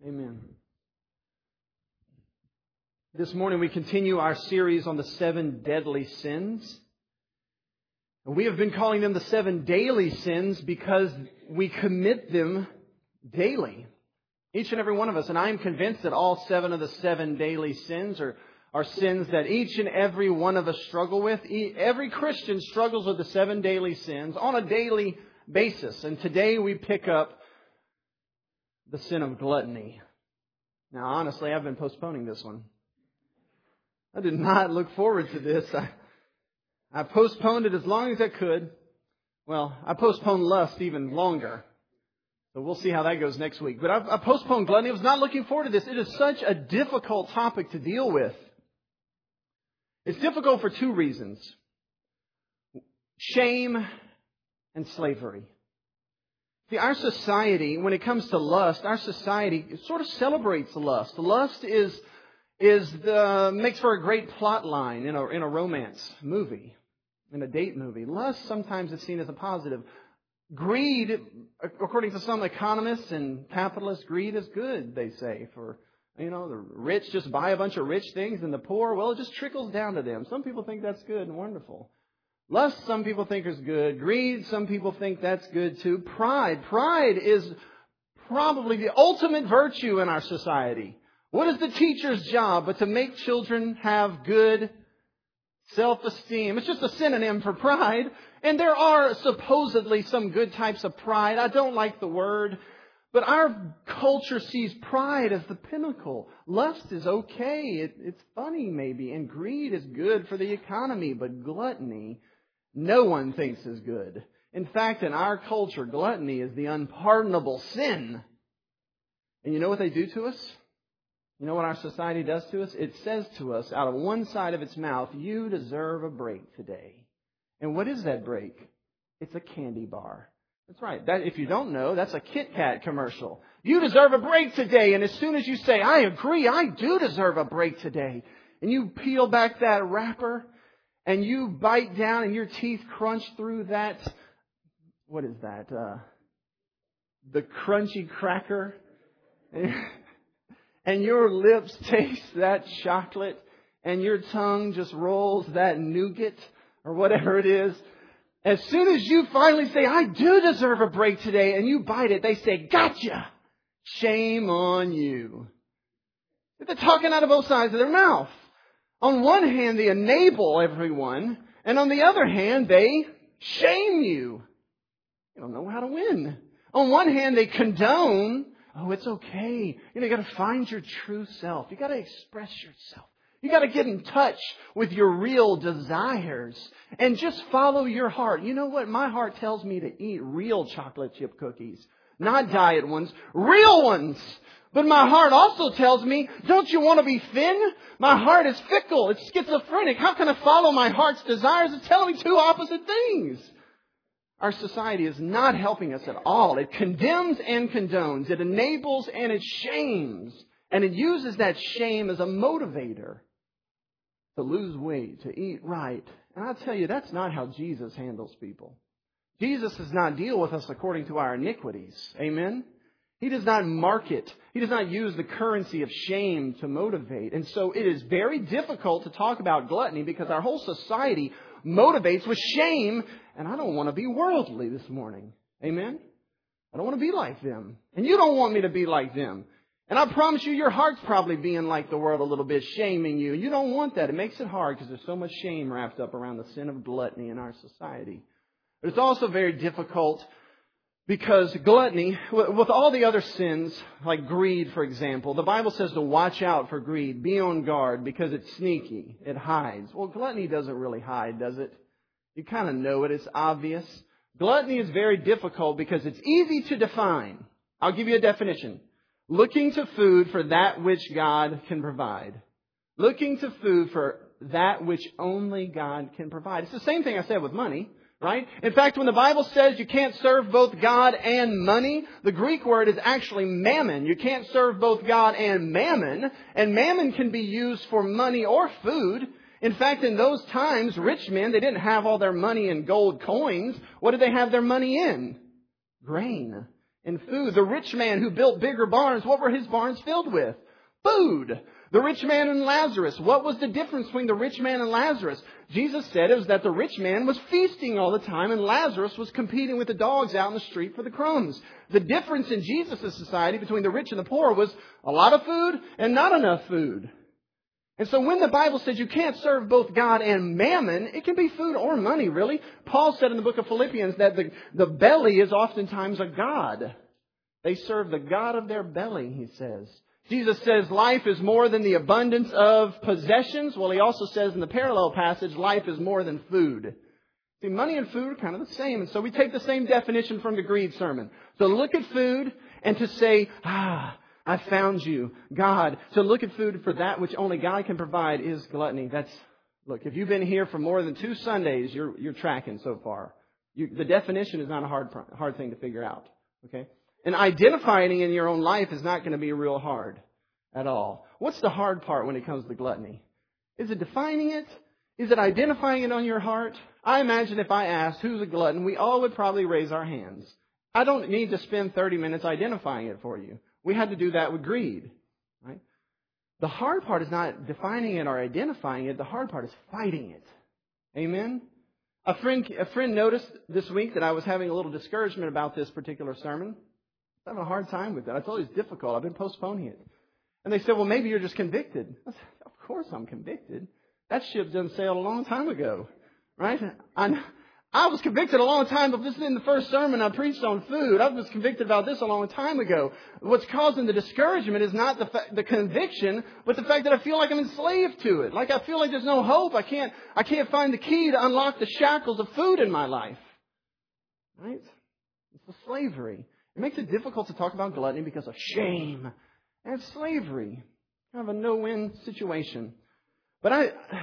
Amen. This morning we continue our series on the 7 deadly sins. We have been calling them the 7 daily sins because we commit them daily. Each and every one of us. And I am convinced that all 7 of the 7 daily sins are sins that each and every one of us struggle with. Every Christian struggles with the 7 daily sins on a daily basis. And today we pick up the sin of gluttony. Now, honestly, I've been postponing this one. I did not look forward to this. I postponed it as long as I could. Well, I postponed lust even longer. So we'll see how that goes next week. But I postponed gluttony. I was not looking forward to this. It is such a difficult topic to deal with. It's difficult for 2 reasons. Shame and slavery. See, our society, when it comes to lust, our society sort of celebrates lust. Lust makes for a great plot line in a romance movie, in a date movie. Lust sometimes is seen as a positive. Greed, according to some economists and capitalists, greed is good, they say. For, the rich just buy a bunch of rich things, and the poor, well, it just trickles down to them. Some people think that's good and wonderful. Lust, some people think is good. Greed, some people think that's good too. Pride. Pride is probably the ultimate virtue in our society. What is the teacher's job but to make children have good self-esteem? It's just a synonym for pride. And there are supposedly some good types of pride. I don't like the word. But our culture sees pride as the pinnacle. Lust is okay. It's funny maybe. And greed is good for the economy. But gluttony, no one thinks is good. In fact, in our culture, gluttony is the unpardonable sin. And you know what they do to us? You know what our society does to us? It says to us out of one side of its mouth, you deserve a break today. And what is that break? It's a candy bar. That's right. That, if you don't know, that's a Kit Kat commercial. You deserve a break today. And as soon as you say, I agree, I do deserve a break today. And you peel back that wrapper and you bite down and your teeth crunch through that. What is that? The crunchy cracker. And your lips taste that chocolate, and your tongue just rolls that nougat, or whatever it is. As soon as you finally say, I do deserve a break today, and you bite it, they say, gotcha! Shame on you. They're talking out of both sides of their mouth. On one hand, they enable everyone, and on the other hand, they shame you. You don't know how to win. On one hand, they condone. Oh, it's okay. You got to find your true self. You got to express yourself. You got to get in touch with your real desires and just follow your heart. You know what? My heart tells me to eat real chocolate chip cookies, not diet ones, real ones. But my heart also tells me, don't you want to be thin? My heart is fickle. It's schizophrenic. How can I follow my heart's desires? It's telling me 2 opposite things. Our society is not helping us at all. It condemns and condones. It enables and it shames. And it uses that shame as a motivator to lose weight, to eat right. And I'll tell you, that's not how Jesus handles people. Jesus does not deal with us according to our iniquities. Amen? He does not market. He does not use the currency of shame to motivate. And so it is very difficult to talk about gluttony because our whole society motivates with shame. And I don't want to be worldly this morning. Amen? I don't want to be like them. And you don't want me to be like them. And I promise you, your heart's probably being like the world a little bit, shaming you. You don't want that. It makes it hard because there's so much shame wrapped up around the sin of gluttony in our society. But it's also very difficult because gluttony, with all the other sins, like greed, for example, the Bible says to watch out for greed. Be on guard because it's sneaky. It hides. Well, gluttony doesn't really hide, does it? You kind of know it. It's obvious. Gluttony is very difficult because it's easy to define. I'll give you a definition. Looking to food for that which God can provide. Looking to food for that which only God can provide. It's the same thing I said with money, right? In fact, when the Bible says you can't serve both God and money, the Greek word is actually mammon. You can't serve both God and mammon. And mammon can be used for money or food. In fact, in those times, rich men, they didn't have all their money in gold coins. What did they have their money in? Grain. in food. The rich man who built bigger barns, what were his barns filled with? Food. The rich man and Lazarus, what was the difference between the rich man and Lazarus? Jesus said it was that the rich man was feasting all the time and Lazarus was competing with the dogs out in the street for the crumbs. The difference in Jesus' society between the rich and the poor was a lot of food and not enough food. And so when the Bible says you can't serve both God and mammon, it can be food or money, really. Paul said in the book of Philippians that the belly is oftentimes a god. They serve the god of their belly, he says. Jesus says life is more than the abundance of possessions. Well, he also says in the parallel passage, life is more than food. See, money and food are kind of the same. And so we take the same definition from the greed sermon. So look at food and to say, I found you, God. To look at food for that which only God can provide is gluttony. Look, if you've been here for more than 2 Sundays, you're tracking so far. The definition is not a hard thing to figure out. Okay? And identifying it in your own life is not going to be real hard at all. What's the hard part when it comes to gluttony? Is it defining it? Is it identifying it on your heart? I imagine if I asked who's a glutton, we all would probably raise our hands. I don't need to spend 30 minutes identifying it for you. We had to do that with greed. Right? The hard part is not defining it or identifying it. The hard part is fighting it. Amen? A friend noticed this week that I was having a little discouragement about this particular sermon. I'm having a hard time with that. I told you it's difficult. I've been postponing it. And they said, well, maybe you're just convicted. I said, of course I'm convicted. That ship done sailed a long time ago. Right? I was convicted a long time, but this isn't the first sermon I preached on food. I was convicted about this a long time ago. What's causing the discouragement is not the conviction, but the fact that I feel like I'm enslaved to it. Like I feel like there's no hope. I can't find the key to unlock the shackles of food in my life. Right? It's the slavery. It makes it difficult to talk about gluttony because of shame and slavery. Kind of a no-win situation. But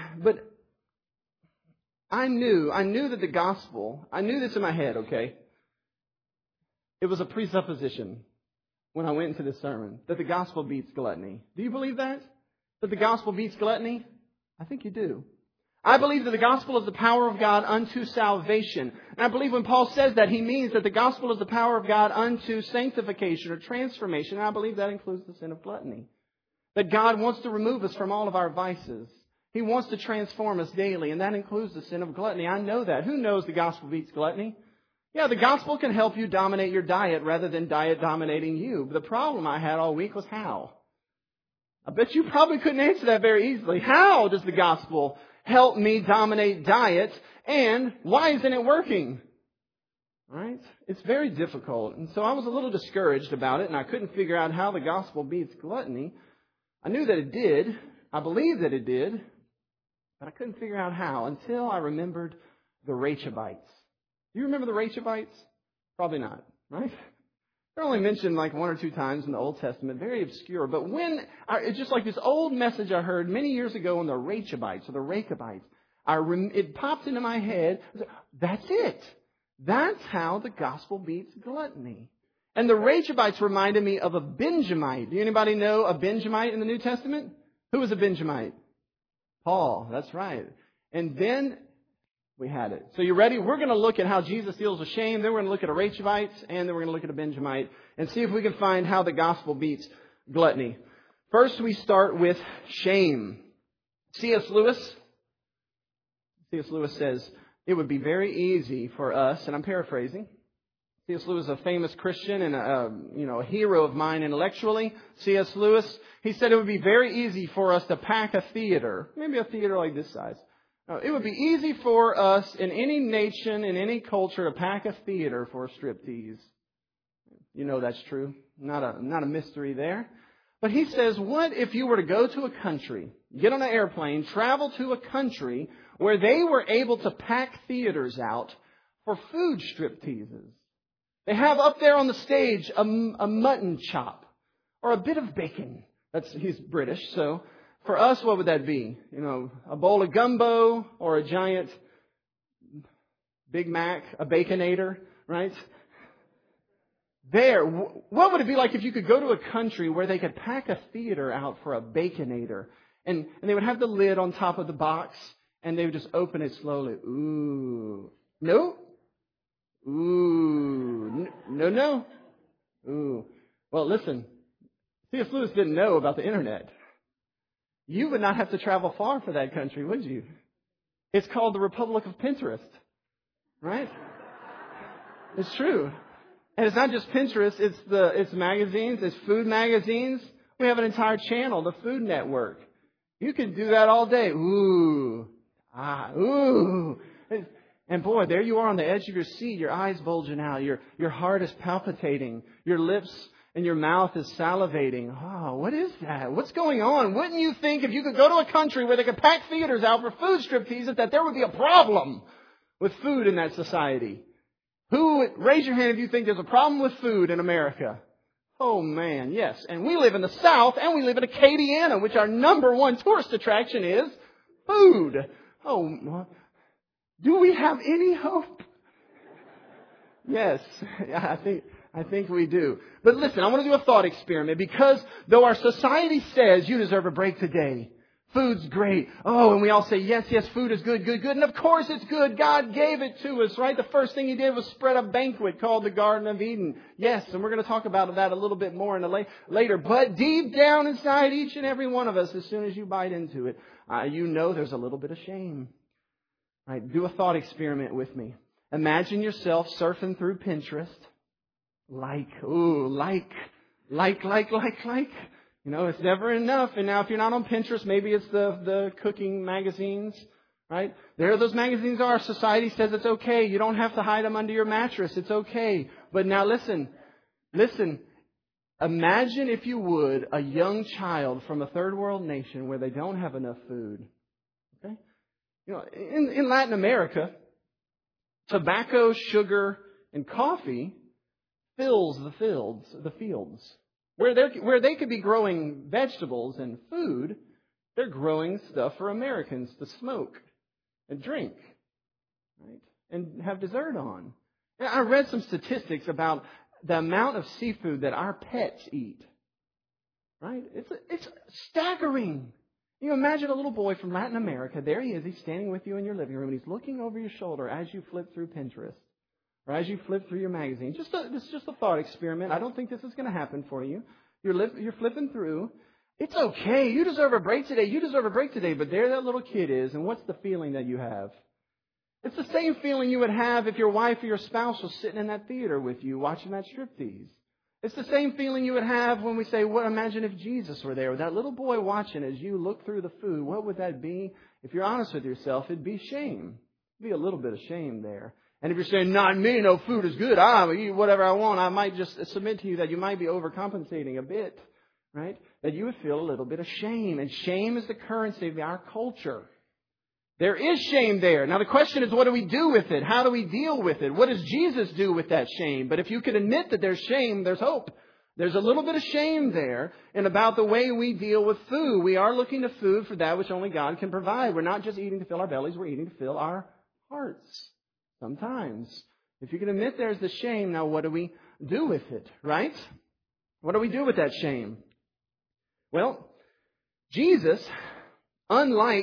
I knew that the gospel, I knew this in my head, okay? It was a presupposition when I went into this sermon, that the gospel beats gluttony. Do you believe that? That the gospel beats gluttony? I think you do. I believe that the gospel is the power of God unto salvation. And I believe when Paul says that, he means that the gospel is the power of God unto sanctification or transformation. And I believe that includes the sin of gluttony. That God wants to remove us from all of our vices. He wants to transform us daily, and that includes the sin of gluttony. I know that. Who knows the gospel beats gluttony? Yeah, the gospel can help you dominate your diet rather than diet dominating you. But the problem I had all week was how. I bet you probably couldn't answer that very easily. How does the gospel help me dominate diet, and why isn't it working? Right? It's very difficult. And so I was a little discouraged about it, and I couldn't figure out how the gospel beats gluttony. I knew that it did. I believed that it did. But I couldn't figure out how until I remembered the Rechabites. Do you remember the Rechabites? Probably not, right? They're only mentioned like 1 or 2 times in the Old Testament. Very obscure. But it's just like this old message I heard many years ago on the Rechabites or the Rechabites. It popped into my head. That's it. That's how the gospel beats gluttony. And the Rechabites reminded me of a Benjamite. Do anybody know a Benjamite in the New Testament? Who was a Benjamite? Paul. That's right. And then we had it. So you ready? We're going to look at how Jesus deals with shame. Then we're going to look at a Rechabites. And then we're going to look at a Benjamite. And see if we can find how the gospel beats gluttony. First, we start with shame. C.S. Lewis says, it would be very easy for us, and I'm paraphrasing. C.S. Lewis is a famous Christian and a hero of mine intellectually. C.S. Lewis, he said it would be very easy for us to pack a theater, maybe a theater like this size. It would be easy for us in any nation, in any culture, to pack a theater for a striptease. You know that's true. Not a mystery there. But he says, what if you were to go to a country, get on an airplane, travel to a country where they were able to pack theaters out for food stripteases? They have up there on the stage a mutton chop or a bit of bacon. He's British, so for us, what would that be? A bowl of gumbo or a giant Big Mac, a Baconator, right? What would it be like if you could go to a country where they could pack a theater out for a Baconator? And they would have the lid on top of the box, and they would just open it slowly. Ooh. No? Ooh. No. Ooh. Well, listen. C.S. Lewis didn't know about the internet. You would not have to travel far for that country, would you? It's called the Republic of Pinterest. Right? It's true. And it's not just Pinterest, it's magazines, it's food magazines. We have an entire channel, the Food Network. You can do that all day. Ooh. Ooh. And boy, there you are on the edge of your seat, your eyes bulging out, your heart is palpitating, your lips and your mouth is salivating. Oh, what is that? What's going on? Wouldn't you think if you could go to a country where they could pack theaters out for food stripteases that there would be a problem with food in that society? Raise your hand if you think there's a problem with food in America. Oh man, yes. And we live in the South and we live in Acadiana, which our number one tourist attraction is food. Oh, do we have any hope? Yes, I think we do. But listen, I want to do a thought experiment because though our society says you deserve a break today, food's great. Oh, and we all say, yes, food is good. And of course it's good. God gave it to us, right? The first thing He did was spread a banquet called the Garden of Eden. Yes, and we're going to talk about that a little bit more later. But deep down inside each and every one of us, as soon as you bite into it, you know there's a little bit of shame. Right? Do a thought experiment with me. Imagine yourself surfing through Pinterest. Like. You know, it's never enough. And now if you're not on Pinterest, maybe it's the cooking magazines, right? There those magazines are. Society says it's okay. You don't have to hide them under your mattress. It's okay. But now listen. Imagine, if you would, a young child from a third world nation where they don't have enough food. Okay? You know, in Latin America, tobacco, sugar, and coffee fills the fields. Where they could be growing vegetables and food, they're growing stuff for Americans to smoke and drink, right? And have dessert on. I read some statistics about the amount of seafood that our pets eat. Right? It's staggering. You imagine a little boy from Latin America. There he is. He's standing with you in your living room, and he's looking over your shoulder as you flip through Pinterest. Or as you flip through your magazine. This is just a thought experiment. I don't think this is going to happen for you. You're flipping through. It's okay. You deserve a break today. But there that little kid is. And what's the feeling that you have? It's the same feeling you would have if your wife or your spouse was sitting in that theater with you watching that striptease. It's the same feeling you would have when we say, well, imagine if Jesus were there with that little boy watching as you look through the food. What would that be? If you're honest with yourself, it'd be shame. It'd be a little bit of shame there. And if you're saying, not me, no, food is good, I'll eat whatever I want, I might just submit to you that you might be overcompensating a bit, right? That you would feel a little bit of shame. And shame is the currency of our culture. There is shame there. Now the question is, what do we do with it? How do we deal with it? What does Jesus do with that shame? But if you can admit that there's shame, there's hope. There's a little bit of shame there and about the way we deal with food. We are looking to food for that which only God can provide. We're not just eating to fill our bellies, we're eating to fill our hearts. Sometimes. If you can admit there's the shame, now what do we do with it, right? What do we do with that shame? Well, Jesus, unlike,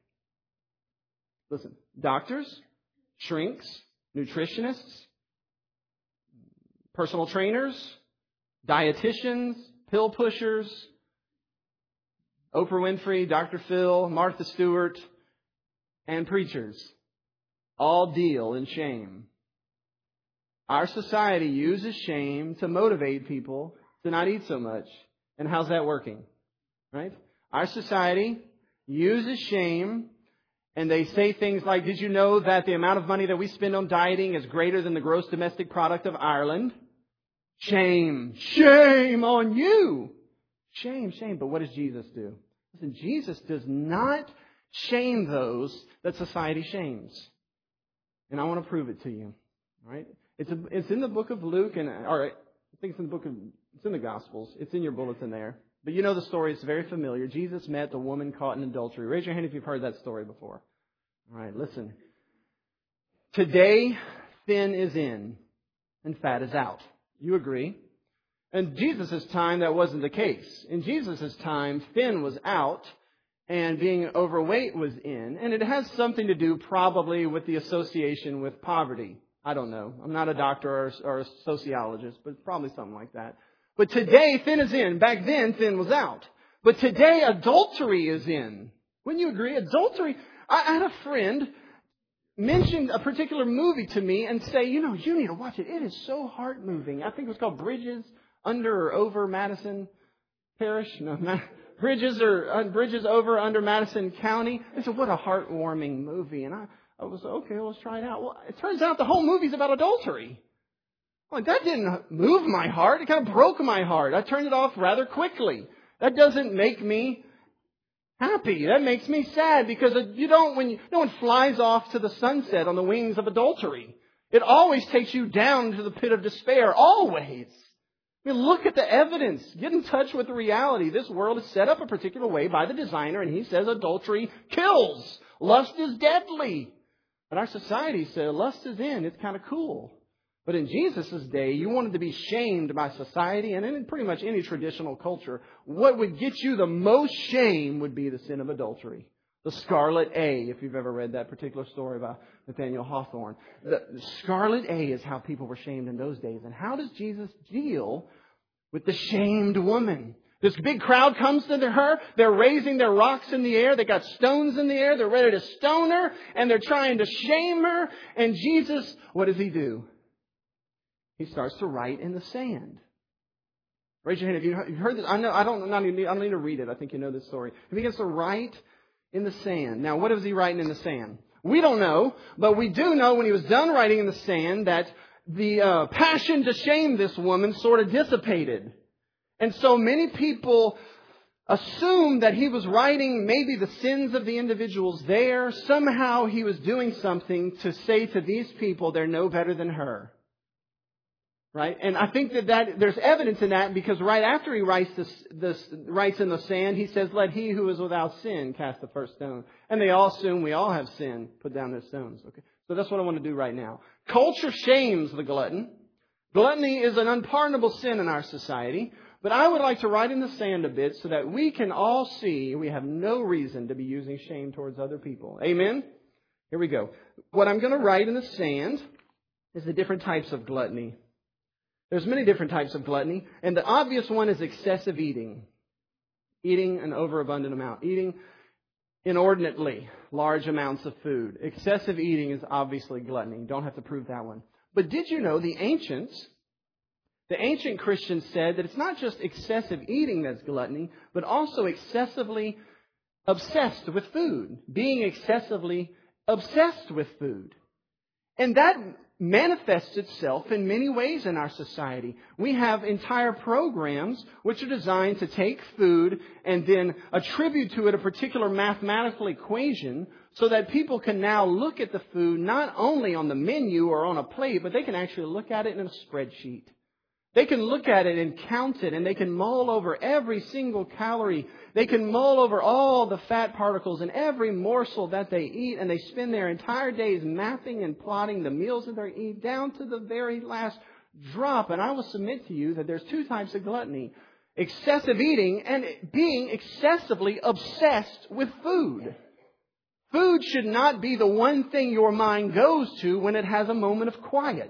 doctors, shrinks, nutritionists, personal trainers, dietitians, pill pushers, Oprah Winfrey, Dr. Phil, Martha Stewart, and preachers, all deal in shame. Our society uses shame to motivate people to not eat so much. And how's that working? Right? Our society uses shame, and they say things like, did you know that the amount of money that we spend on dieting is greater than the gross domestic product of Ireland? Shame. Shame on you. Shame. But what does Jesus do? Listen, Jesus does not shame those that society shames. And I want to prove it to you. All right? It's in the book of Luke, I think it's in the Gospels. It's in your bulletin there. But you know the story. It's very familiar. Jesus met the woman caught in adultery. Raise your hand if you've heard that story before. All right, listen. Today, thin is in and fat is out. You agree? In Jesus' time, that wasn't the case. In Jesus' time, thin was out and being overweight was in. And it has something to do probably with the association with poverty. I don't know. I'm not a doctor or a sociologist, but it's probably something like that. But today, sin is in. Back then, sin was out. But today, adultery is in. Wouldn't you agree? Adultery. I had a friend mention a particular movie to me and say, you need to watch it. It is so heart-moving. I think it was called Bridges Under or Over Madison Parish. No, Bridges Over Under Madison County. I said, what a heartwarming movie. And I was, okay, let's try it out. Well, it turns out the whole movie's about adultery. Like, that didn't move my heart. It kind of broke my heart. I turned it off rather quickly. That doesn't make me happy. That makes me sad because no one flies off to the sunset on the wings of adultery. It always takes you down to the pit of despair. Always. I mean, look at the evidence. Get in touch with the reality. This world is set up a particular way by the designer, and he says adultery kills. Lust is deadly. But our society said lust is in. It's kind of cool. But in Jesus' day, you wanted to be shamed by society and in pretty much any traditional culture. What would get you the most shame would be the sin of adultery. The Scarlet A, if you've ever read that particular story by Nathaniel Hawthorne. The Scarlet A is how people were shamed in those days. And how does Jesus deal with the shamed woman? This big crowd comes to her. They're raising their rocks in the air. They got stones in the air. They're ready to stone her. And they're trying to shame her. And Jesus, what does He do? He starts to write in the sand. Raise your hand if you've heard this. I don't need to read it. I think you know this story. He begins to write in the sand. Now, what is he writing in the sand? We don't know, but we do know when he was done writing in the sand that the passion to shame this woman sort of dissipated. And so many people assume that he was writing maybe the sins of the individuals there. Somehow he was doing something to say to these people they're no better than her. Right? And I think that there's evidence in that because right after he writes writes in the sand, he says, let he who is without sin cast the first stone. And they all assume we all have sin, put down their stones. Okay. So that's what I want to do right now. Culture shames the glutton. Gluttony is an unpardonable sin in our society. But I would like to write in the sand a bit so that we can all see we have no reason to be using shame towards other people. Amen? Here we go. What I'm going to write in the sand is the different types of gluttony. There's many different types of gluttony, and the obvious one is excessive eating. Eating an overabundant amount. Eating inordinately large amounts of food. Excessive eating is obviously gluttony. You don't have to prove that one. But did you know the ancient Christians said that it's not just excessive eating that's gluttony, but also excessively obsessed with food. Being excessively obsessed with food. And that manifests itself in many ways in our society. We have entire programs which are designed to take food and then attribute to it a particular mathematical equation so that people can now look at the food not only on the menu or on a plate, but they can actually look at it in a spreadsheet. They can look at it and count it, and they can mull over every single calorie. They can mull over all the fat particles in every morsel that they eat, and they spend their entire days mapping and plotting the meals that they eat down to the very last drop. And I will submit to you that there's two types of gluttony. Excessive eating and being excessively obsessed with food. Food should not be the one thing your mind goes to when it has a moment of quiet.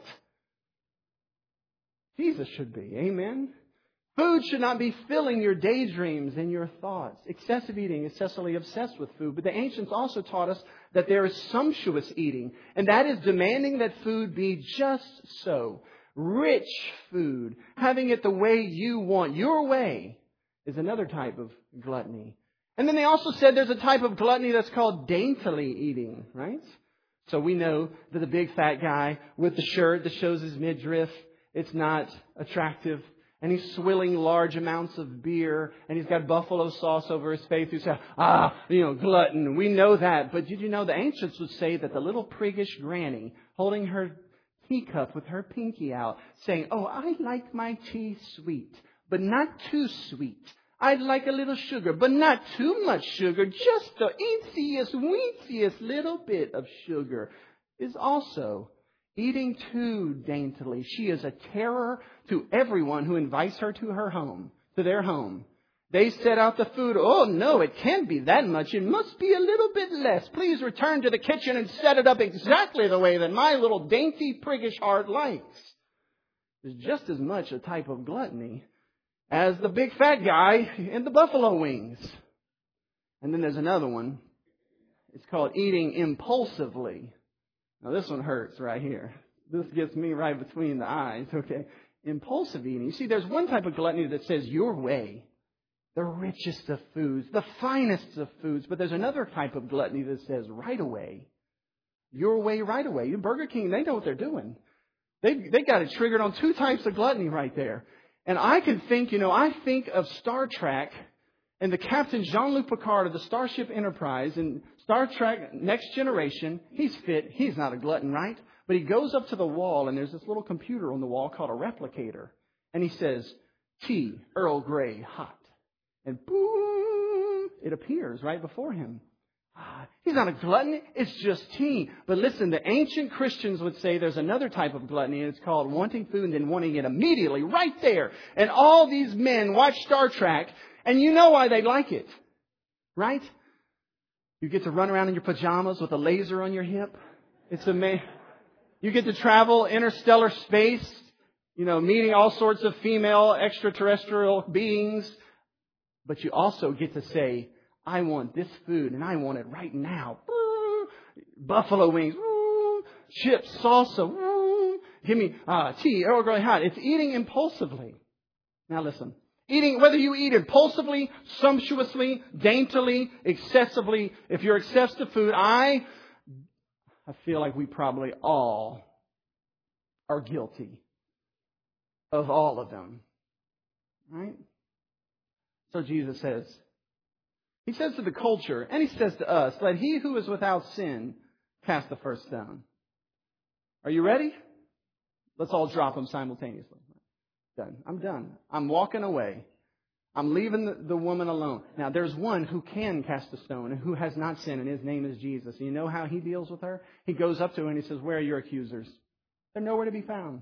Jesus should be. Amen? Food should not be filling your daydreams and your thoughts. Excessive eating, excessively obsessed with food. But the ancients also taught us that there is sumptuous eating. And that is demanding that food be just so. Rich food. Having it the way you want. Your way is another type of gluttony. And then they also said there's a type of gluttony that's called daintily eating. Right? So we know that the big fat guy with the shirt that shows his midriff, it's not attractive. And he's swilling large amounts of beer. And he's got buffalo sauce over his face. You say, glutton. We know that. But did you know the ancients would say that the little priggish granny holding her teacup with her pinky out saying, oh, I like my tea sweet, but not too sweet. I'd like a little sugar, but not too much sugar. Just the eetsiest, weetsiest little bit of sugar is also eating too daintily. She is a terror to everyone who invites her to her home, to their home. They set out the food. Oh, no, it can't be that much. It must be a little bit less. Please return to the kitchen and set it up exactly the way that my little dainty, priggish heart likes. There's just as much a type of gluttony as the big fat guy in the buffalo wings. And then there's another one. It's called eating impulsively. Now this one hurts right here. This gets me right between the eyes, okay? Impulsive eating. You see, there's one type of gluttony that says your way. The richest of foods, the finest of foods. But there's another type of gluttony that says right away. Your way, right away. Burger King, they know what they're doing. They got it triggered on two types of gluttony right there. And I can think, I think of Star Trek and the Captain Jean-Luc Picard of the Starship Enterprise and Star Trek Next Generation. He's fit. He's not a glutton, right? But he goes up to the wall and there's this little computer on the wall called a replicator. And he says, tea, Earl Grey, hot. And boom, it appears right before him. He's not a glutton. It's just tea. But listen, the ancient Christians would say there's another type of gluttony, and it's called wanting food and then wanting it immediately, right there. And all these men watch Star Trek, and you know why they like it, right? You get to run around in your pajamas with a laser on your hip. It's amazing. You get to travel interstellar space, meeting all sorts of female extraterrestrial beings. But you also get to say, I want this food and I want it right now. Buffalo wings, chips, salsa, give me tea, Earl Grey hot. It's eating impulsively. Now listen, whether you eat impulsively, sumptuously, daintily, excessively, if you're excessive to food, I feel like we probably all are guilty of all of them. Right? So Jesus says, He says to the culture, and He says to us, let he who is without sin cast the first stone. Are you ready? Let's all drop them simultaneously. Done. I'm done. I'm walking away. I'm leaving the woman alone. Now, there's one who can cast a stone and who has not sinned, and his name is Jesus. And you know how He deals with her? He goes up to her and He says, where are your accusers? They're nowhere to be found.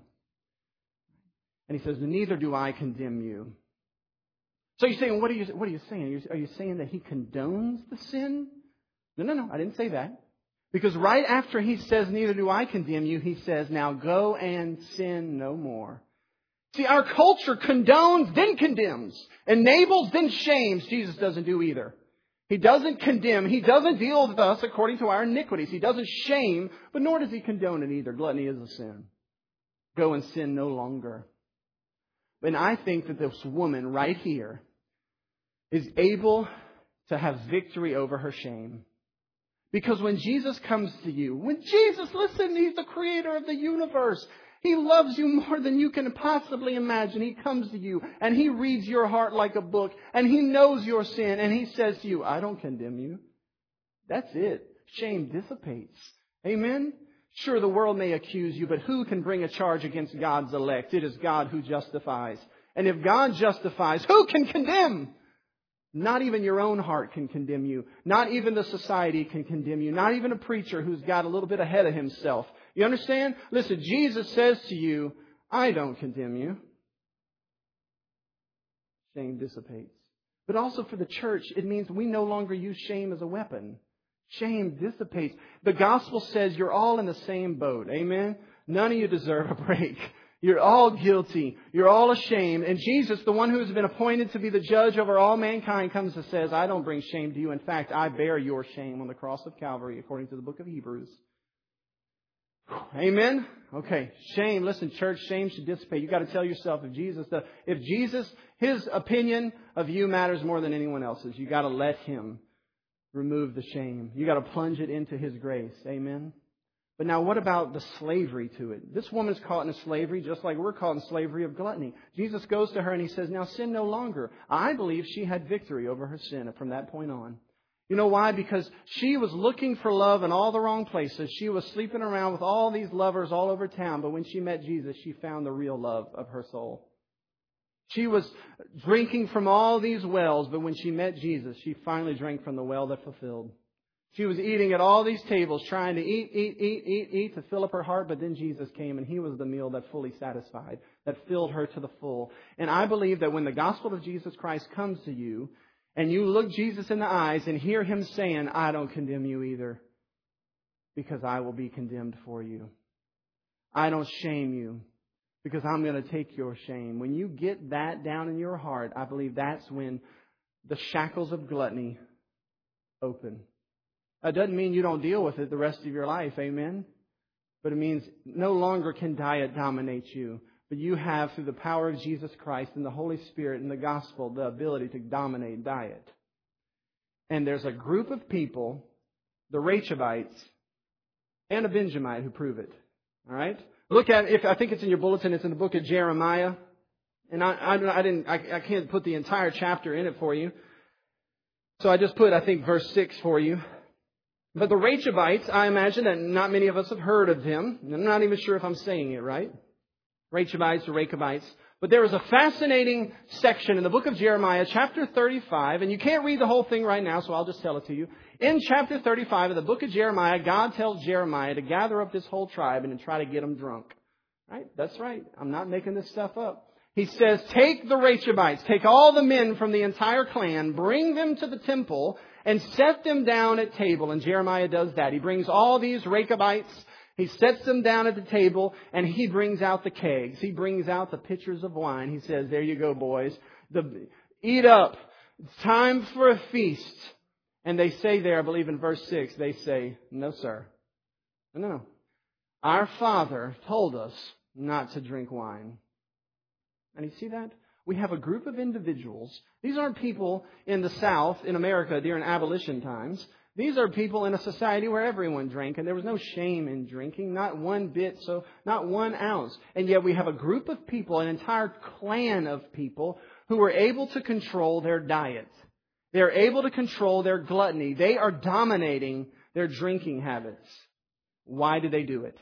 And He says, neither do I condemn you. So you're saying, what are you saying? Are you saying that He condones the sin? No, I didn't say that. Because right after He says, neither do I condemn you, He says, now go and sin no more. See, our culture condones, then condemns. Enables, then shames. Jesus doesn't do either. He doesn't condemn. He doesn't deal with us according to our iniquities. He doesn't shame, but nor does He condone it either. Gluttony is a sin. Go and sin no longer. And I think that this woman right here is able to have victory over her shame. Because when Jesus comes to you, listen, He's the creator of the universe. He loves you more than you can possibly imagine. He comes to you and He reads your heart like a book and He knows your sin and He says to you, I don't condemn you. That's it. Shame dissipates. Amen? Sure, the world may accuse you, but who can bring a charge against God's elect? It is God who justifies. And if God justifies, who can condemn? Not even your own heart can condemn you. Not even the society can condemn you. Not even a preacher who's got a little bit ahead of himself. You understand? Listen, Jesus says to you, I don't condemn you. Shame dissipates. But also for the church, it means we no longer use shame as a weapon. Shame dissipates. The gospel says you're all in the same boat. Amen? None of you deserve a break. You're all guilty. You're all ashamed. And Jesus, the one who has been appointed to be the judge over all mankind, comes and says, I don't bring shame to you. In fact, I bear your shame on the cross of Calvary, according to the book of Hebrews. Amen? Okay. Shame. Listen, church, shame should dissipate. You've got to tell yourself, if Jesus, His opinion of you matters more than anyone else's, you've got to let Him remove the shame. You've got to plunge it into His grace. Amen? But now what about the slavery to it? This woman's caught in a slavery just like we're caught in slavery of gluttony. Jesus goes to her and He says, now sin no longer. I believe she had victory over her sin from that point on. You know why? Because she was looking for love in all the wrong places. She was sleeping around with all these lovers all over town. But when she met Jesus, she found the real love of her soul. She was drinking from all these wells. But when she met Jesus, she finally drank from the well that fulfilled. She was eating at all these tables, trying to eat to fill up her heart. But then Jesus came and He was the meal that fully satisfied, that filled her to the full. And I believe that when the gospel of Jesus Christ comes to you and you look Jesus in the eyes and hear Him saying, I don't condemn you either, because I will be condemned for you. I don't shame you, because I'm going to take your shame. When you get that down in your heart, I believe that's when the shackles of gluttony open. That doesn't mean you don't deal with it the rest of your life, amen? But it means no longer can diet dominate you. But you have, through the power of Jesus Christ and the Holy Spirit and the gospel, the ability to dominate diet. And there's a group of people, the Rechabites and a Benjamite, who prove it. All right? Look at, I think it's in your bulletin, it's in the book of Jeremiah. And I can't put the entire chapter in it for you. So I just put, I think, verse 6 for you. But the Rechabites, I imagine that not many of us have heard of them. I'm not even sure if I'm saying it right. Rechabites or Rechabites. But there is a fascinating section in the book of Jeremiah, chapter 35. And you can't read the whole thing right now, so I'll just tell it to you. In chapter 35 of the book of Jeremiah, God tells Jeremiah to gather up this whole tribe and to try to get them drunk. Right? That's right. I'm not making this stuff up. He says, take the Rechabites, take all the men from the entire clan, bring them to the temple, and set them down at table. And Jeremiah does that. He brings all these Rechabites, he sets them down at the table, and he brings out the kegs. He brings out the pitchers of wine. He says, there you go, boys. Eat up. It's time for a feast. And they say there, I believe in verse 6, they say, no, sir. No. Our father told us not to drink wine. And you see that? We have a group of individuals. These aren't people in the South, in America, during abolition times. These are people in a society where everyone drank, and there was no shame in drinking, not one bit, so not 1 ounce. And yet we have a group of people, an entire clan of people, who are able to control their diet. They're able to control their gluttony. They are dominating their drinking habits. Why did they do it?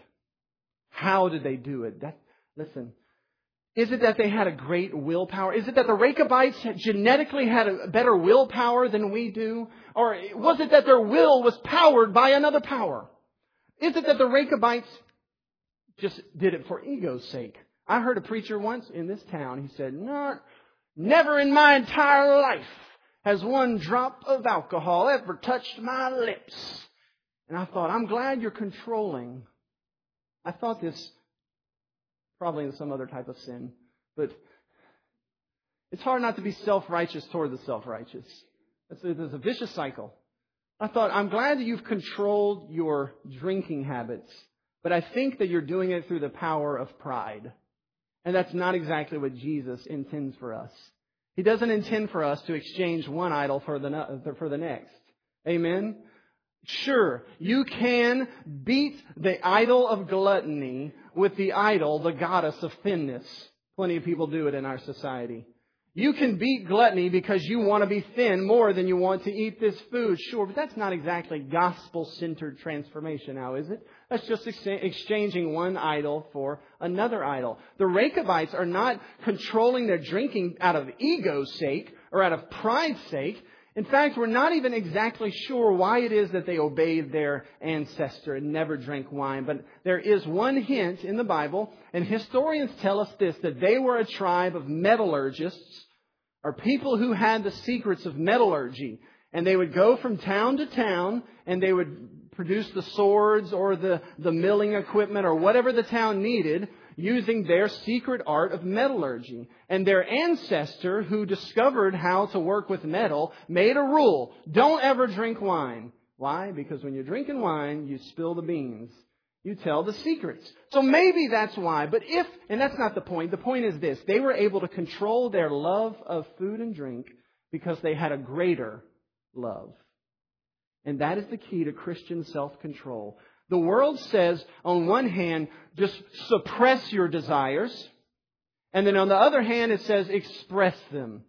How did they do it? Listen. Is it that they had a great willpower? Is it that the Rechabites genetically had a better willpower than we do? Or was it that their will was powered by another power? Is it that the Rechabites just did it for ego's sake? I heard a preacher once in this town. He said, never in my entire life has 1 drop of alcohol ever touched my lips. And I thought, I'm glad you're controlling. I thought this probably in some other type of sin. But it's hard not to be self-righteous toward the self-righteous. There's a vicious cycle. I thought, I'm glad that you've controlled your drinking habits, but I think that you're doing it through the power of pride. And that's not exactly what Jesus intends for us. He doesn't intend for us to exchange one idol for the next. Amen? Sure, you can beat the idol of gluttony with the idol, the goddess of thinness. Plenty of people do it in our society. You can beat gluttony because you want to be thin more than you want to eat this food. Sure, but that's not exactly gospel-centered transformation now, is it? That's just exchanging one idol for another idol. The Rechabites are not controlling their drinking out of ego's sake or out of pride's sake. In fact, we're not even exactly sure why it is that they obeyed their ancestor and never drank wine. But there is one hint in the Bible, and historians tell us this, that they were a tribe of metallurgists, or people who had the secrets of metallurgy. And they would go from town to town, and they would produce the swords or the milling equipment or whatever the town needed, using their secret art of metallurgy. And their ancestor, who discovered how to work with metal, made a rule. Don't ever drink wine. Why? Because when you're drinking wine, you spill the beans. You tell the secrets. So maybe that's why. But and that's not the point. The point is this. They were able to control their love of food and drink because they had a greater love. And that is the key to Christian self-control. The world says, on one hand, just suppress your desires. And then on the other hand, it says express them.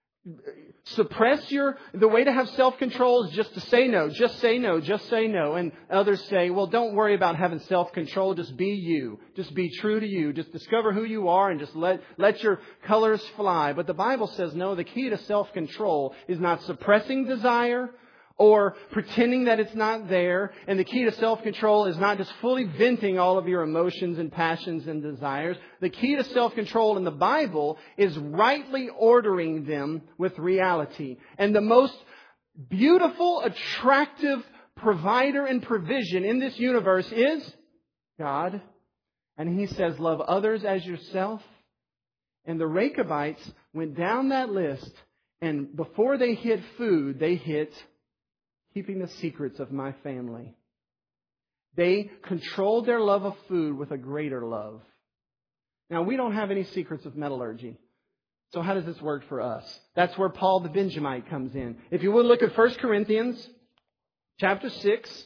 The way to have self-control is just to say no, just say no, just say no. And others say, well, don't worry about having self-control. Just be you. Just be true to you. Just discover who you are and just let your colors fly. But the Bible says, no, the key to self-control is not suppressing desire or pretending that it's not there. And the key to self-control is not just fully venting all of your emotions and passions and desires. The key to self-control in the Bible is rightly ordering them with reality. And the most beautiful, attractive provider and provision in this universe is God. And He says, love others as yourself. And the Rechabites went down that list, and before they hit food, they hit keeping the secrets of my family. They controlled their love of food with a greater love. Now, we don't have any secrets of metallurgy. So how does this work for us? That's where Paul the Benjamite comes in. If you would look at 1 Corinthians chapter 6.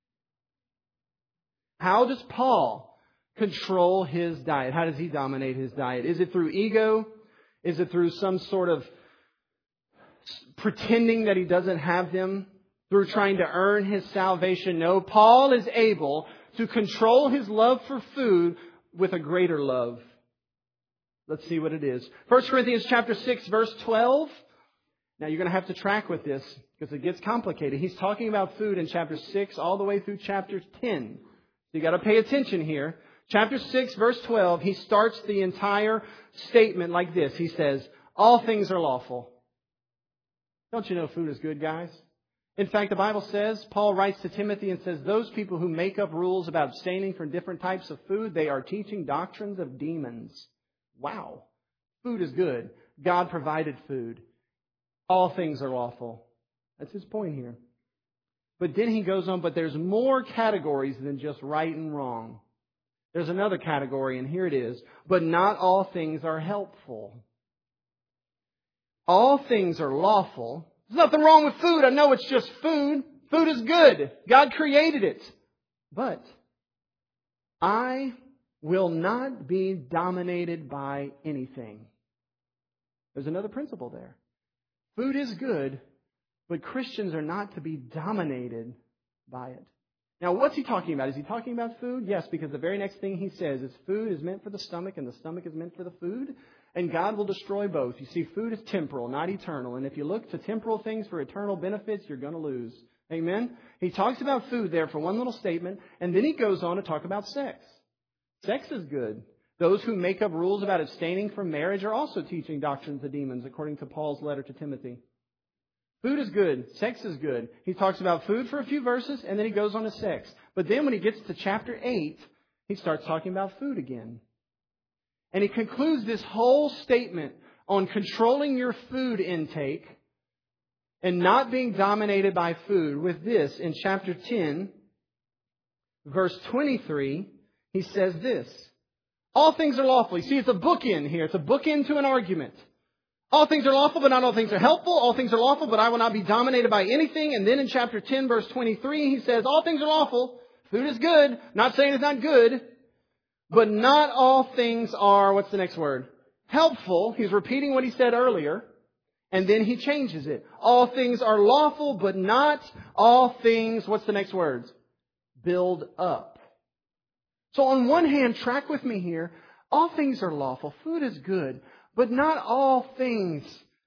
How does Paul control his diet? How does he dominate his diet? Is it through ego? Is it through some sort of pretending that he doesn't have them? Through trying to earn his salvation? No, Paul is able to control his love for food with a greater love. Let's see what it is. 1 Corinthians chapter 6, verse 12. Now you're going to have to track with this because it gets complicated. He's talking about food in chapter 6 all the way through chapter 10. So you got to pay attention here. Chapter 6, verse 12, he starts the entire statement like this. He says, all things are lawful. Don't you know food is good, guys? In fact, the Bible says, Paul writes to Timothy and says, those people who make up rules about abstaining from different types of food, they are teaching doctrines of demons. Wow. Food is good. God provided food. All things are lawful. That's his point here. But then he goes on, but there's more categories than just right and wrong. There's another category, and here it is. But not all things are helpful. All things are lawful. There's nothing wrong with food. I know it's just food. Food is good. God created it. But I will not be dominated by anything. There's another principle there. Food is good, but Christians are not to be dominated by it. Now, what's he talking about? Is he talking about food? Yes, because the very next thing he says is food is meant for the stomach and the stomach is meant for the food. And God will destroy both. You see, food is temporal, not eternal. And if you look to temporal things for eternal benefits, you're going to lose. Amen? He talks about food there for one little statement. And then he goes on to talk about sex. Sex is good. Those who make up rules about abstaining from marriage are also teaching doctrines of demons, according to Paul's letter to Timothy. Food is good. Sex is good. He talks about food for a few verses, and then he goes on to sex. But then when he gets to chapter 8, he starts talking about food again. And he concludes this whole statement on controlling your food intake and not being dominated by food with this. In chapter 10, verse 23, he says this. All things are lawful. You see, it's a bookend here. It's a bookend to an argument. All things are lawful, but not all things are helpful. All things are lawful, but I will not be dominated by anything. And then in chapter 10, verse 23, he says, all things are lawful. Food is good. Not saying it's not good. But not all things are, what's the next word? Helpful. He's repeating what he said earlier. And then he changes it. All things are lawful, but not all things, what's the next words? Build up. So on one hand, track with me here. All things are lawful. Food is good. But not all things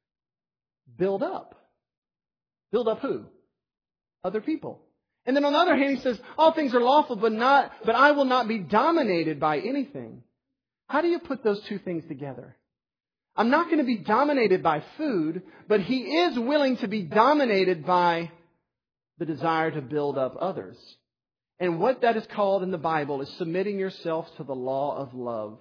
build up. Build up who? Other people. And then on the other hand, he says, all things are lawful, but I will not be dominated by anything. How do you put those two things together? I'm not going to be dominated by food, but he is willing to be dominated by the desire to build up others. And what that is called in the Bible is submitting yourself to the law of love.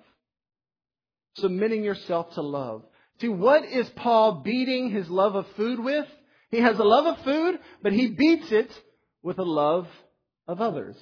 Submitting yourself to love. See, what is Paul beating his love of food with? He has a love of food, but he beats it with a love of others.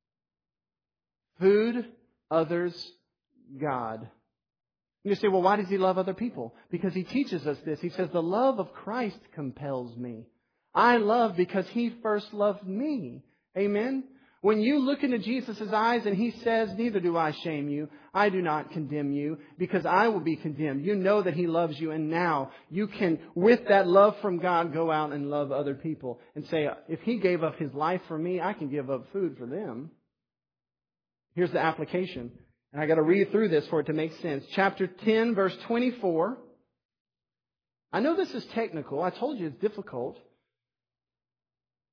Food, others, God. You say, well, why does he love other people? Because he teaches us this. He says, the love of Christ compels me. I love because he first loved me. Amen? When you look into Jesus' eyes and he says, neither do I shame you, I do not condemn you, because I will be condemned. You know that he loves you, and now you can, with that love from God, go out and love other people and say, if he gave up his life for me, I can give up food for them. Here's the application. And I got to read through this for it to make sense. Chapter 10, verse 24. I know this is technical. I told you it's difficult.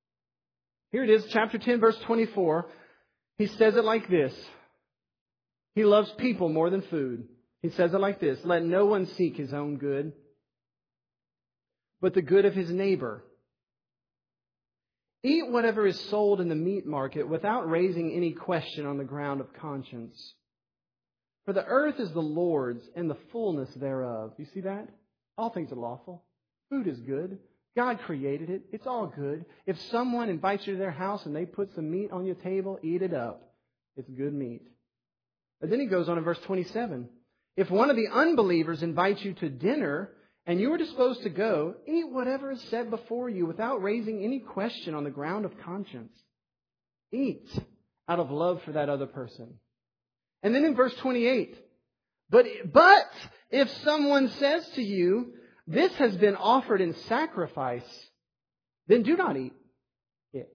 Here it is, chapter 10, verse 24. He says it like this. He loves people more than food. He says it like this. Let no one seek his own good, but the good of his neighbor. Eat whatever is sold in the meat market without raising any question on the ground of conscience. For the earth is the Lord's and the fullness thereof. You see that? All things are lawful. Food is good. God created it. It's all good. If someone invites you to their house and they put some meat on your table, eat it up. It's good meat. And then he goes on in verse 27. If one of the unbelievers invites you to dinner and you are disposed to go, eat whatever is set before you without raising any question on the ground of conscience. Eat out of love for that other person. And then in verse 28, but if someone says to you, this has been offered in sacrifice, then do not eat it.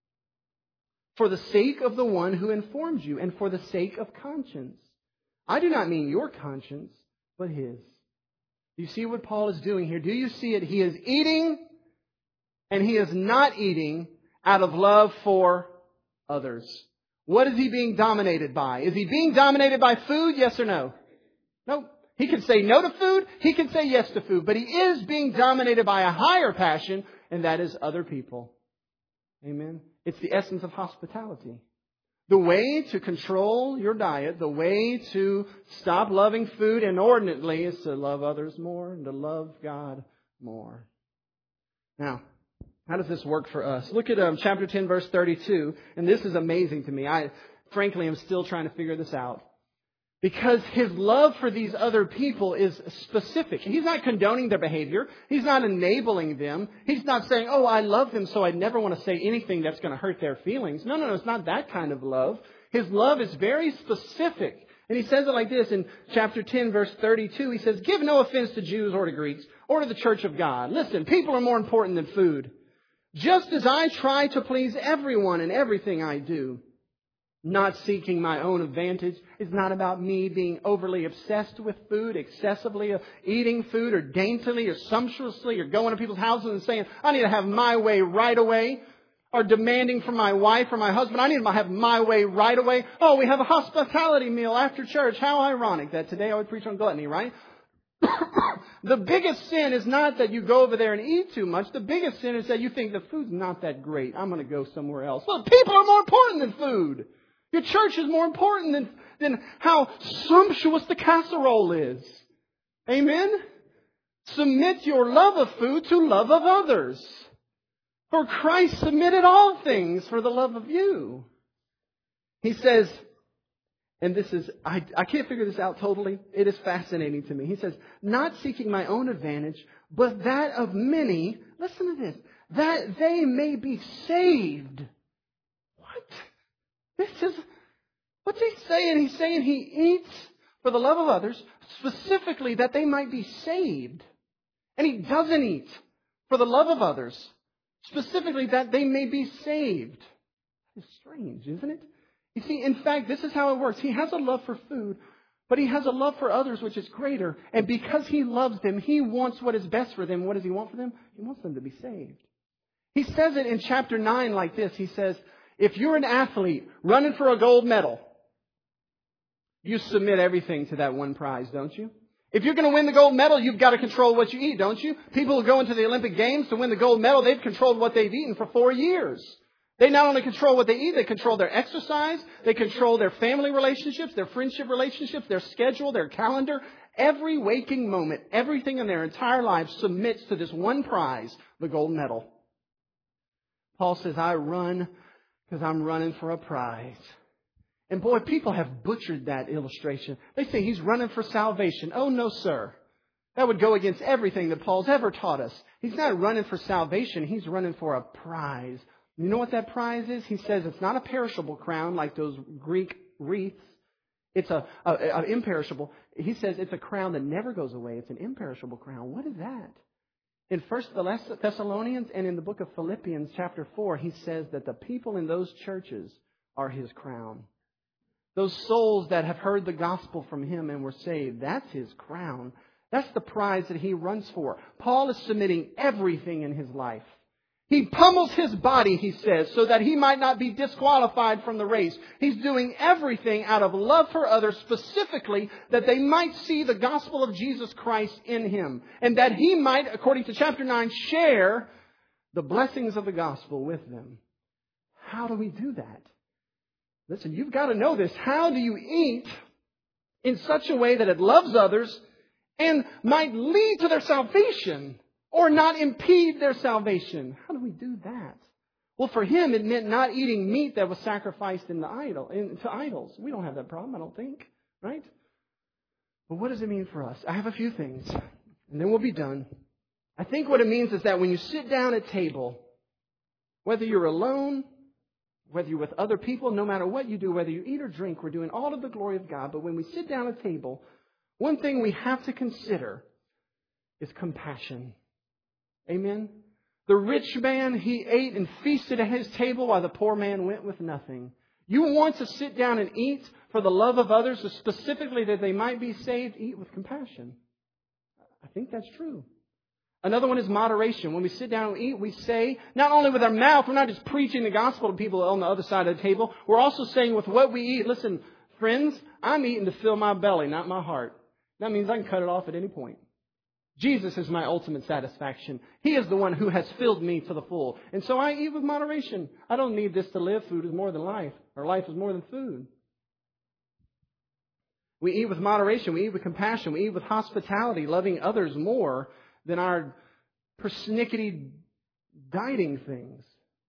For the sake of the one who informs you and for the sake of conscience. I do not mean your conscience, but his. Do you see what Paul is doing here? Do you see it? He is eating and he is not eating out of love for others. What is he being dominated by? Is he being dominated by food? Yes or no? No. He can say no to food. He can say yes to food. But he is being dominated by a higher passion, and that is other people. Amen. It's the essence of hospitality. The way to control your diet, the way to stop loving food inordinately is to love others more and to love God more. Now, how does this work for us? Look at chapter 10, verse 32. And this is amazing to me. I, frankly, am still trying to figure this out. Because his love for these other people is specific. He's not condoning their behavior. He's not enabling them. He's not saying, oh, I love them, so I never want to say anything that's going to hurt their feelings. No, it's not that kind of love. His love is very specific. And he says it like this in chapter 10, verse 32. He says, give no offense to Jews or to Greeks or to the church of God. Listen, people are more important than food. Just as I try to please everyone in everything I do. Not seeking my own advantage. It's not about me being overly obsessed with food, excessively eating food or daintily or sumptuously or going to people's houses and saying, I need to have my way right away. Or demanding from my wife or my husband, I need to have my way right away. Oh, we have a hospitality meal after church. How ironic that today I would preach on gluttony, right? The biggest sin is not that you go over there and eat too much. The biggest sin is that you think the food's not that great. I'm going to go somewhere else. Well, people are more important than food. Your church is more important than how sumptuous the casserole is. Amen? Submit your love of food to love of others. For Christ submitted all things for the love of you. He says, and this is, I can't figure this out totally. It is fascinating to me. He says, not seeking my own advantage, but that of many, listen to this, that they may be saved. What? What's he saying? He's saying he eats for the love of others, specifically that they might be saved. And he doesn't eat for the love of others, specifically that they may be saved. It's strange, isn't it? You see, in fact, this is how it works. He has a love for food, but he has a love for others which is greater. And because he loves them, he wants what is best for them. What does he want for them? He wants them to be saved. He says it in chapter 9 like this. He says, if you're an athlete running for a gold medal, you submit everything to that one prize, don't you? If you're going to win the gold medal, you've got to control what you eat, don't you? People who go into the Olympic Games to win the gold medal, they've controlled what they've eaten for 4 years. They not only control what they eat, they control their exercise, they control their family relationships, their friendship relationships, their schedule, their calendar. Every waking moment, everything in their entire lives submits to this one prize, the gold medal. Paul says, I run because I'm running for a prize. And boy, people have butchered that illustration. They say he's running for salvation. Oh, no, sir. That would go against everything that Paul's ever taught us. He's not running for salvation. He's running for a prize. You know what that prize is? He says it's not a perishable crown like those Greek wreaths. It's an imperishable. He says it's a crown that never goes away. It's an imperishable crown. What is that? In 1 Thessalonians and in the book of Philippians chapter 4, he says that the people in those churches are his crown. Those souls that have heard the gospel from him and were saved, that's his crown. That's the prize that he runs for. Paul is submitting everything in his life. He pummels his body, he says, so that he might not be disqualified from the race. He's doing everything out of love for others, specifically that they might see the gospel of Jesus Christ in him. And that he might, according to chapter 9, share the blessings of the gospel with them. How do we do that? Listen, you've got to know this. How do you eat in such a way that it loves others and might lead to their salvation? Or not impede their salvation. How do we do that? Well, for him, it meant not eating meat that was sacrificed into idols. We don't have that problem, I don't think. Right? But what does it mean for us? I have a few things, and then we'll be done. I think what it means is that when you sit down at table, whether you're alone, whether you're with other people, no matter what you do, whether you eat or drink, we're doing all to the glory of God. But when we sit down at table, one thing we have to consider is compassion. Amen. The rich man, he ate and feasted at his table while the poor man went with nothing. You want to sit down and eat for the love of others, specifically that they might be saved, eat with compassion. I think that's true. Another one is moderation. When we sit down and eat, we say, not only with our mouth, we're not just preaching the gospel to people on the other side of the table. We're also saying with what we eat, listen, friends, I'm eating to fill my belly, not my heart. That means I can cut it off at any point. Jesus is my ultimate satisfaction. He is the one who has filled me to the full. And so I eat with moderation. I don't need this to live. Food is more than life. Or life is more than food. We eat with moderation. We eat with compassion. We eat with hospitality, loving others more than our persnickety dieting things.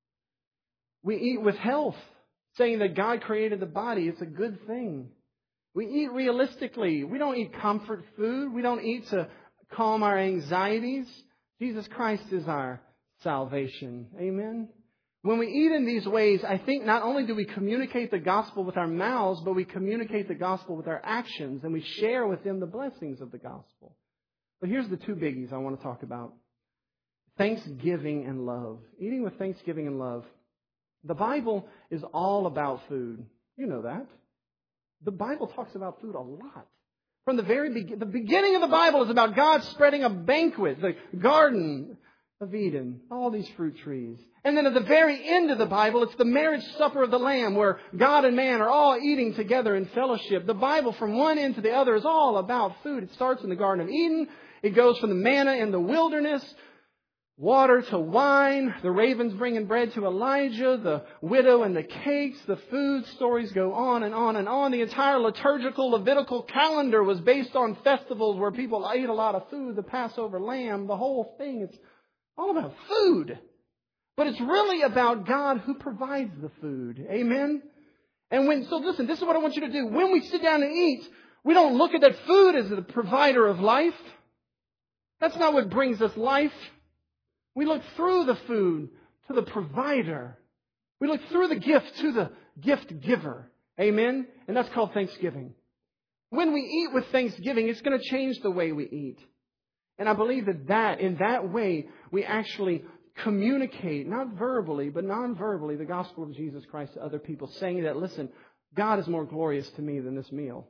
We eat with health, saying that God created the body. It's a good thing. We eat realistically. We don't eat comfort food. We don't eat to calm our anxieties. Jesus Christ is our salvation. Amen. When we eat in these ways, I think not only do we communicate the gospel with our mouths, but we communicate the gospel with our actions, and we share with them the blessings of the gospel. But here's the two biggies I want to talk about. Thanksgiving and love. Eating with thanksgiving and love. The Bible is all about food. You know that. The Bible talks about food a lot. From the very the beginning of the Bible is about God spreading a banquet, the Garden of Eden, all these fruit trees. And then at the very end of the Bible, it's the marriage supper of the Lamb, where God and man are all eating together in fellowship. The Bible from one end to the other is all about food. It starts in the Garden of Eden. It goes from the manna in the wilderness, water to wine, the ravens bringing bread to Elijah, the widow and the cakes, the food stories go on and on and on. The entire liturgical Levitical calendar was based on festivals where people ate a lot of food, the Passover lamb, the whole thing. It's all about food. But it's really about God who provides the food. Amen? And so listen, this is what I want you to do. When we sit down and eat, we don't look at that food as the provider of life. That's not what brings us life. We look through the food to the provider. We look through the gift to the gift giver. Amen? And that's called thanksgiving. When we eat with thanksgiving, it's going to change the way we eat. And I believe that in that way, we actually communicate, not verbally, but non-verbally, the gospel of Jesus Christ to other people, saying that, listen, God is more glorious to me than this meal.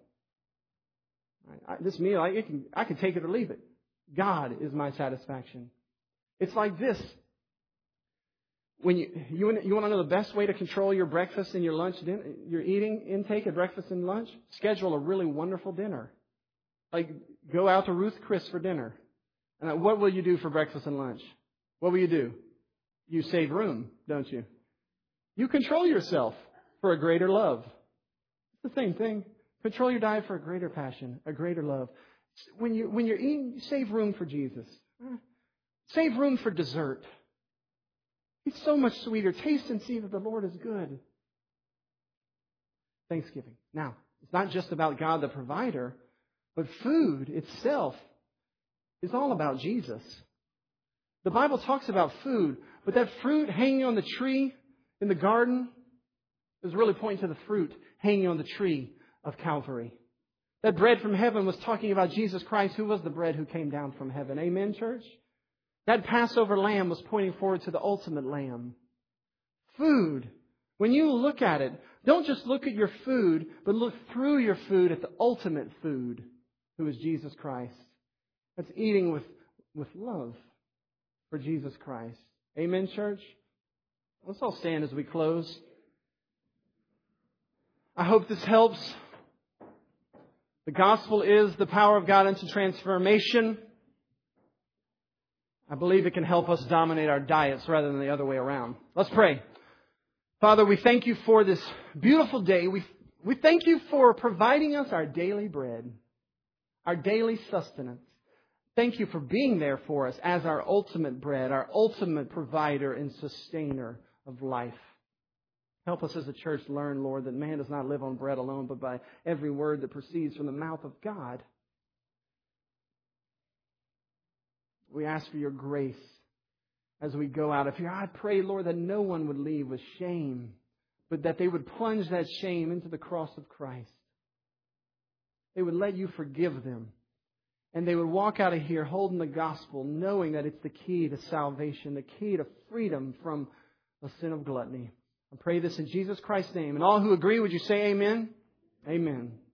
This meal, I can take it or leave it. God is my satisfaction. It's like this. When you want to know the best way to control your breakfast and your lunch, your eating intake at breakfast and lunch? Schedule a really wonderful dinner. Like go out to Ruth Chris for dinner. And what will you do for breakfast and lunch? What will you do? You save room, don't you? You control yourself for a greater love. It's the same thing. Control your diet for a greater passion, a greater love. When you're eating, you save room for Jesus. Save room for dessert. It's so much sweeter. Taste and see that the Lord is good. Thanksgiving. Now, it's not just about God the provider, but food itself is all about Jesus. The Bible talks about food, but that fruit hanging on the tree in the garden is really pointing to the fruit hanging on the tree of Calvary. That bread from heaven was talking about Jesus Christ, who was the bread who came down from heaven. Amen, church? That Passover lamb was pointing forward to the ultimate lamb. Food. When you look at it, don't just look at your food, but look through your food at the ultimate food, who is Jesus Christ. That's eating with love for Jesus Christ. Amen, church? Let's all stand as we close. I hope this helps. The gospel is the power of God unto transformation. I believe it can help us dominate our diets rather than the other way around. Let's pray. Father, we thank you for this beautiful day. We thank you for providing us our daily bread, our daily sustenance. Thank you for being there for us as our ultimate bread, our ultimate provider and sustainer of life. Help us as a church learn, Lord, that man does not live on bread alone, but by every word that proceeds from the mouth of God. We ask for your grace as we go out of here. I pray, Lord, that no one would leave with shame, but that they would plunge that shame into the cross of Christ. They would let you forgive them. And they would walk out of here holding the gospel, knowing that it's the key to salvation, the key to freedom from the sin of gluttony. I pray this in Jesus Christ's name. And all who agree, would you say amen? Amen.